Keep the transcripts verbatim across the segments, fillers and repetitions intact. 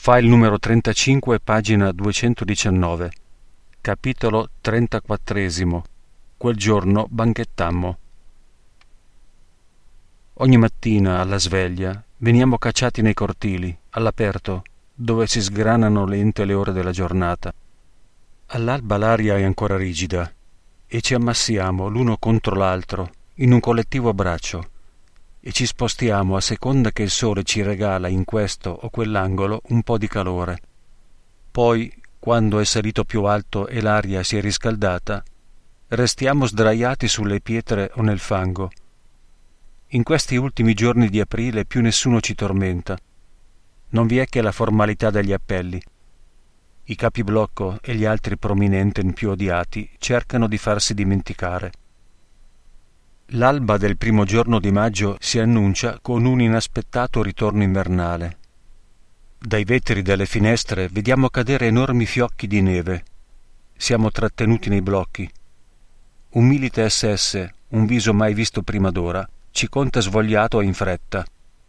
File numero trentacinque, pagina duecentodiciannove. Capitolo trentaquattresimo. Quel giorno banchettammo. Ogni mattina alla sveglia veniamo cacciati nei cortili, all'aperto, dove si sgranano lente le ore della giornata. All'alba l'aria è ancora rigida e ci ammassiamo l'uno contro l'altro in un collettivo abbraccio e ci spostiamo a seconda che il sole ci regala in questo o quell'angolo un po' di calore. Poi, quando è salito più alto e l'aria si è riscaldata, restiamo sdraiati sulle pietre o nel fango. In questi ultimi giorni di aprile più nessuno ci tormenta. Non vi è che la formalità degli appelli. I capiblocco e gli altri prominenten più odiati cercano di farsi dimenticare. L'alba del primo giorno di maggio si annuncia con un inaspettato ritorno invernale. Dai vetri delle finestre vediamo cadere enormi fiocchi di neve. Siamo trattenuti nei blocchi. Un milite esse esse, un viso mai visto prima d'ora, ci conta svogliato e in fretta.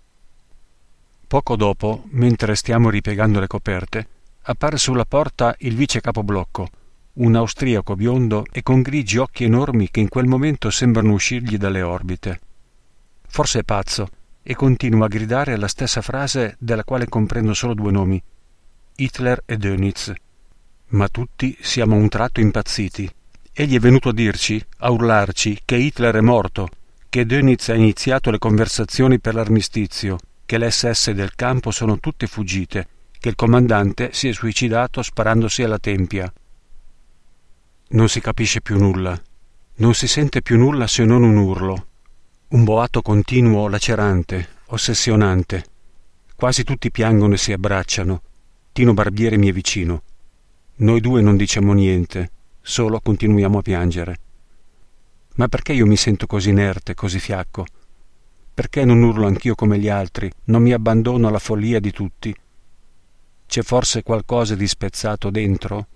Poco dopo, mentre stiamo ripiegando le coperte, appare sulla porta il vice capoblocco, un austriaco biondo e con grigi occhi enormi che in quel momento sembrano uscirgli dalle orbite. Forse è pazzo e continua a gridare la stessa frase della quale comprendo solo due nomi, Hitler e Dönitz. Ma tutti siamo a un tratto impazziti. Egli è venuto a dirci, a urlarci, che Hitler è morto, che Dönitz ha iniziato le conversazioni per l'armistizio, che le esse esse del campo sono tutte fuggite, che il comandante si è suicidato sparandosi alla tempia. Non si capisce più nulla, non si sente più nulla se non un urlo, un boato continuo lacerante, ossessionante. Quasi tutti piangono e si abbracciano. Tino Barbiere mi è vicino. Noi due non diciamo niente, solo continuiamo a piangere. Ma perché io mi sento così inerte, così fiacco? Perché non urlo anch'io come gli altri, non mi abbandono alla follia di tutti? C'è forse qualcosa di spezzato dentro?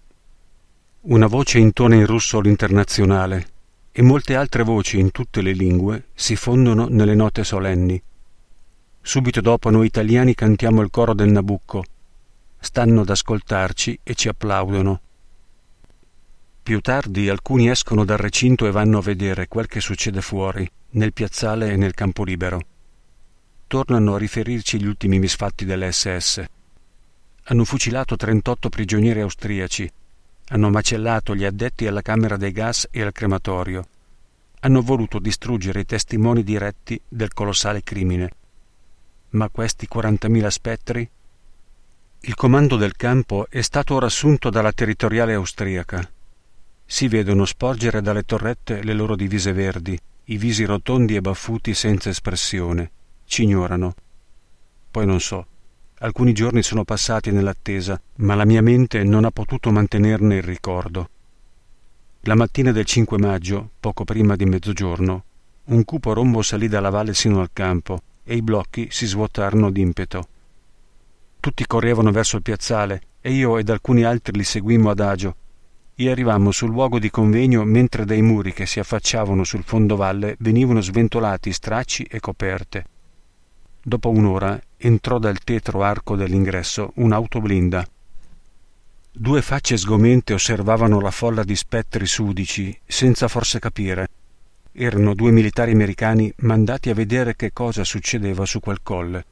Una voce intona in russo l'internazionale e molte altre voci in tutte le lingue si fondono nelle note solenni. Subito dopo noi italiani cantiamo il coro del Nabucco. Stanno ad ascoltarci e ci applaudono. Più tardi alcuni escono dal recinto e vanno a vedere quel che succede fuori, nel piazzale e nel campo libero. Tornano a riferirci gli ultimi misfatti delle esse esse. Hanno fucilato trentotto prigionieri austriaci. Hanno macellato gli addetti alla camera dei gas e al crematorio. Hanno voluto distruggere i testimoni diretti del colossale crimine. Ma questi quarantamila spettri? Il comando del campo è stato ora assunto dalla territoriale austriaca. Si vedono sporgere dalle torrette le loro divise verdi, i visi rotondi e baffuti senza espressione. Ci ignorano. Poi non so. Alcuni giorni sono passati nell'attesa, ma la mia mente non ha potuto mantenerne il ricordo. La mattina del cinque maggio, poco prima di mezzogiorno, un cupo rombo salì dalla valle sino al campo e i blocchi si svuotarono d'impeto. Tutti correvano verso il piazzale e io ed alcuni altri li seguimmo adagio e arrivammo sul luogo di convegno mentre dai muri che si affacciavano sul fondovalle venivano sventolati stracci e coperte. Dopo un'ora entrò dal tetro arco dell'ingresso un'auto blinda. Due facce sgomente osservavano la folla di spettri sudici, senza forse capire. Erano due militari americani mandati a vedere che cosa succedeva su quel colle.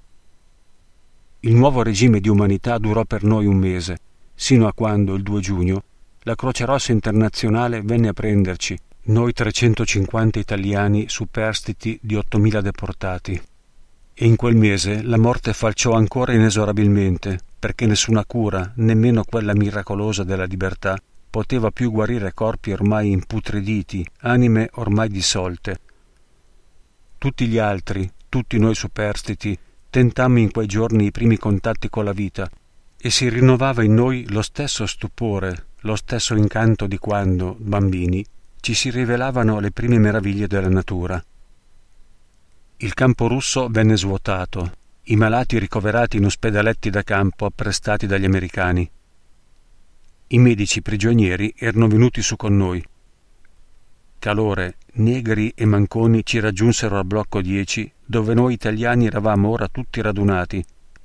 Il nuovo regime di umanità durò per noi un mese, sino a quando, il due giugno, la Croce Rossa Internazionale venne a prenderci, noi trecentocinquanta italiani superstiti di ottomila deportati. E in quel mese la morte falciò ancora inesorabilmente, perché nessuna cura, nemmeno quella miracolosa della libertà, poteva più guarire corpi ormai imputriditi, anime ormai dissolte. Tutti gli altri, tutti noi superstiti, tentammo in quei giorni i primi contatti con la vita, e si rinnovava in noi lo stesso stupore, lo stesso incanto di quando, bambini, ci si rivelavano le prime meraviglie della natura. Il campo russo venne svuotato, i malati ricoverati in ospedaletti da campo apprestati dagli americani. I medici prigionieri erano venuti su con noi. Calore, negri e manconi ci raggiunsero al blocco dieci, dove noi italiani eravamo ora tutti radunati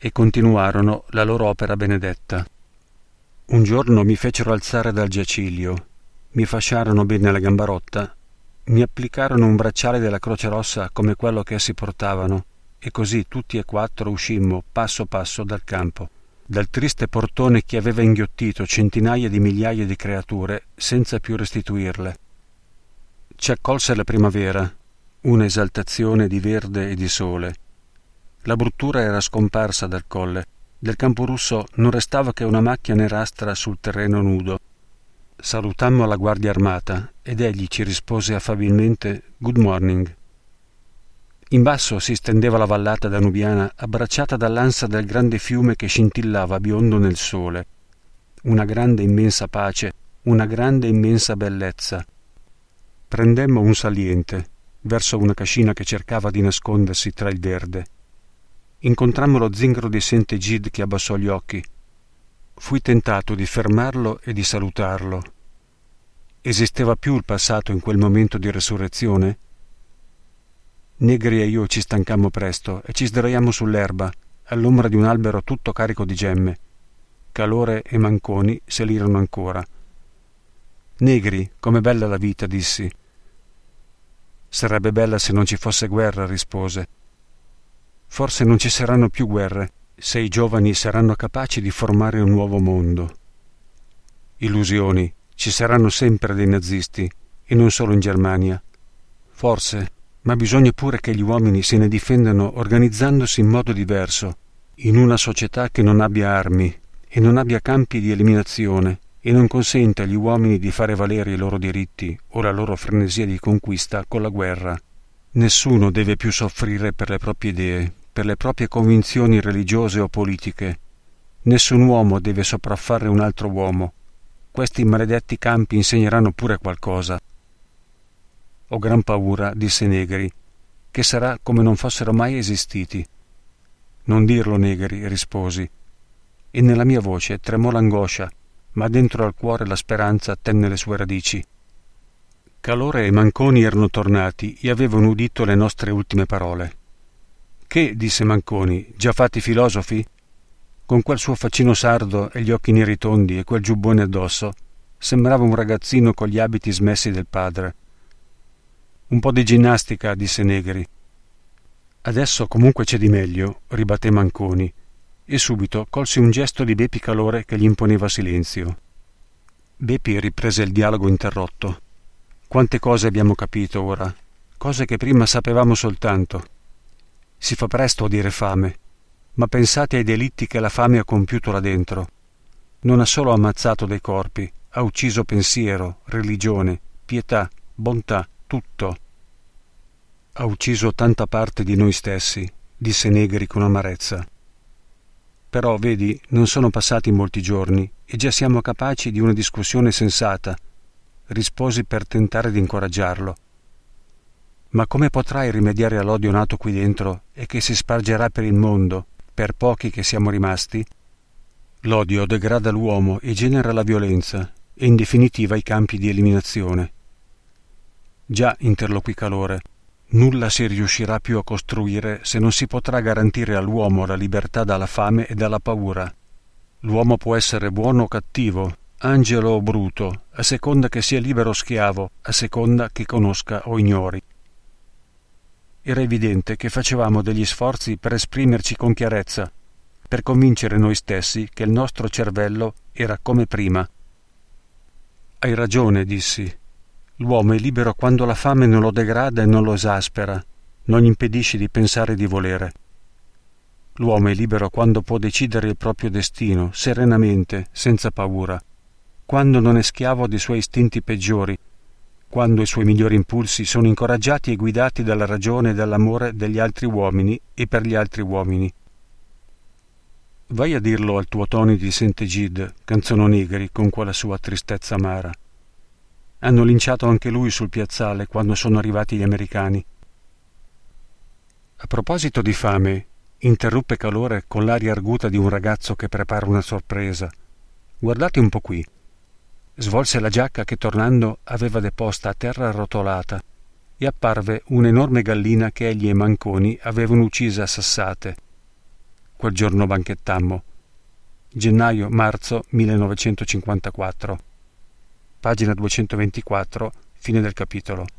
e continuarono la loro opera benedetta. Un giorno mi fecero alzare dal giaciglio, mi fasciarono bene la gamba rotta, mi applicarono un bracciale della Croce Rossa come quello che essi portavano, e così tutti e quattro uscimmo passo passo dal campo, dal triste portone che aveva inghiottito centinaia di migliaia di creature senza più restituirle. Ci accolse la primavera, una esaltazione di verde e di sole. La bruttura era scomparsa dal colle, del Camporusso non restava che una macchia nerastra sul terreno nudo. Salutammo la guardia armata ed egli ci rispose affabilmente «Good morning». In basso si stendeva la vallata danubiana abbracciata dall'ansa del grande fiume che scintillava biondo nel sole. Una grande immensa pace, una grande immensa bellezza. Prendemmo un saliente verso una cascina che cercava di nascondersi tra il verde. Incontrammo lo zingaro di Saint-Egide che abbassò gli occhi. Fui tentato di fermarlo e di salutarlo. Esisteva più il passato in quel momento di resurrezione? Negri e io ci stancammo presto e ci sdraiammo sull'erba, all'ombra di un albero tutto carico di gemme. Calore e Manconi salirono ancora. «Negri, com'è bella la vita», dissi. «Sarebbe bella se non ci fosse guerra», rispose. «Forse non ci saranno più guerre, se i giovani saranno capaci di formare un nuovo mondo». «Illusioni, ci saranno sempre dei nazisti, e non solo in Germania. Forse, ma bisogna pure che gli uomini se ne difendano organizzandosi in modo diverso, in una società che non abbia armi e non abbia campi di eliminazione e non consenta agli uomini di fare valere i loro diritti o la loro frenesia di conquista con la guerra. Nessuno deve più soffrire per le proprie idee, per le proprie convinzioni religiose o politiche. Nessun uomo deve sopraffare un altro uomo. Questi maledetti campi insegneranno pure qualcosa». «Ho gran paura», disse Negri, «che sarà come non fossero mai esistiti». «Non dirlo, Negri», risposi, e nella mia voce tremò l'angoscia, ma dentro al cuore la speranza tenne le sue radici. Calore e Manconi erano tornati e avevano udito le nostre ultime parole. «Che?» disse Manconi, «già fatti filosofi?» Con quel suo faccino sardo e gli occhi neri tondi e quel giubbone addosso, sembrava un ragazzino con gli abiti smessi del padre. «Un po' di ginnastica», disse Negri. «Adesso comunque c'è di meglio», ribatté Manconi, e subito colse un gesto di Bepi Calore che gli imponeva silenzio. Bepi riprese il dialogo interrotto. «Quante cose abbiamo capito ora, cose che prima sapevamo soltanto. Si fa presto a dire fame, ma pensate ai delitti che la fame ha compiuto là dentro. Non ha solo ammazzato dei corpi, ha ucciso pensiero, religione, pietà, bontà, tutto. Ha ucciso tanta parte di noi stessi», disse Negri con amarezza. «Però, vedi, non sono passati molti giorni e già siamo capaci di una discussione sensata», risposi per tentare di incoraggiarlo. «Ma come potrai rimediare all'odio nato qui dentro e che si spargerà per il mondo, per pochi che siamo rimasti? L'odio degrada l'uomo e genera la violenza e in definitiva i campi di eliminazione». «Già», interloquì Calore, «nulla si riuscirà più a costruire se non si potrà garantire all'uomo la libertà dalla fame e dalla paura. L'uomo può essere buono o cattivo, angelo o bruto, a seconda che sia libero o schiavo, a seconda che conosca o ignori». Era evidente che facevamo degli sforzi per esprimerci con chiarezza, per convincere noi stessi che il nostro cervello era come prima. «Hai ragione», dissi. «L'uomo è libero quando la fame non lo degrada e non lo esaspera, non gli impedisce di pensare e di volere. L'uomo è libero quando può decidere il proprio destino, serenamente, senza paura, quando non è schiavo dei suoi istinti peggiori, quando i suoi migliori impulsi sono incoraggiati e guidati dalla ragione e dall'amore degli altri uomini e per gli altri uomini». «Vai a dirlo al tuo Tony di Saint-Egide», canzonò Negri con quella sua tristezza amara. «Hanno linciato anche lui sul piazzale quando sono arrivati gli americani». «A proposito di fame», interruppe Calore con l'aria arguta di un ragazzo che prepara una sorpresa, «guardate un po' qui». Svolse la giacca che tornando aveva deposta a terra arrotolata e apparve un'enorme gallina che egli e Manconi avevano uccisa a sassate. quel giorno banchettammo. Gennaio-marzo millenovecentocinquantaquattro. Pagina duecentoventiquattro, fine del capitolo.